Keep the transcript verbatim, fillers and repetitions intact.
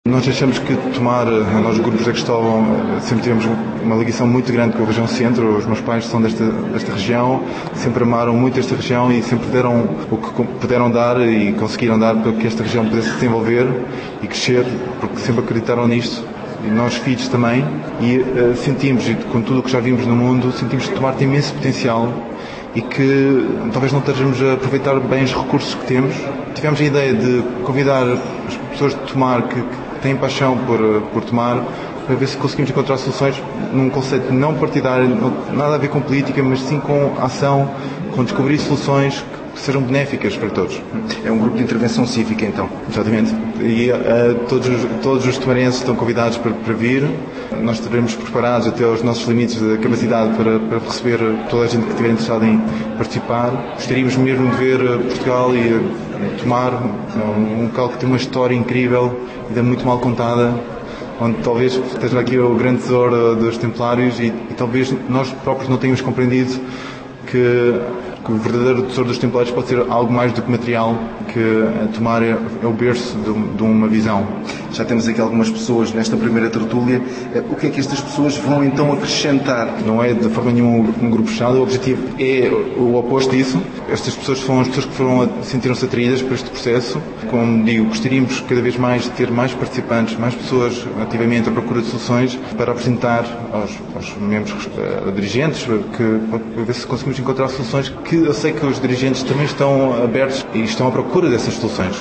Nós achamos que Tomar, nós grupos da Cristóvão, sempre tivemos uma ligação muito grande com a região centro. Os meus pais são desta, desta região, sempre amaram muito esta região e sempre deram o que puderam dar e conseguiram dar para que esta região pudesse se desenvolver e crescer, porque sempre acreditaram nisto. E nós, filhos, também. E uh, sentimos, e com tudo o que já vimos no mundo, sentimos que Tomar tem imenso potencial e que talvez não estejamos a aproveitar bem os recursos que temos. Tivemos a ideia de convidar as pessoas de Tomar que, que têm paixão por, por Tomar, para ver se conseguimos encontrar soluções num conceito não partidário, nada a ver com política, mas sim com ação, com descobrir soluções que sejam benéficas para todos. É um grupo de intervenção cívica, então? Exatamente. E uh, todos, todos os tomarenses estão convidados para, para vir. Nós estaremos preparados até aos nossos limites de capacidade para, para receber toda a gente que estiver interessada em participar. Gostaríamos mesmo de ver Portugal e Tomar, um local que tem uma história incrível, ainda muito mal contada, onde talvez esteja aqui o grande tesouro dos Templários e, e talvez nós próprios não tenhamos compreendido que, que o verdadeiro tesouro dos Templários pode ser algo mais do que material, que Tomar é, é o berço de, de uma visão. Já temos aqui algumas pessoas nesta primeira tertúlia. O que é que estas pessoas vão então acrescentar? Não é de forma nenhuma um grupo fechado, o objetivo é o oposto disso. Estas pessoas são as pessoas que foram, sentiram-se atraídas por este processo. Como digo, gostaríamos cada vez mais de ter mais participantes, mais pessoas ativamente à procura de soluções para apresentar aos, aos membros uh, dirigentes, que, para ver se conseguimos encontrar soluções que eu sei que os dirigentes também estão abertos e estão à procura dessas soluções.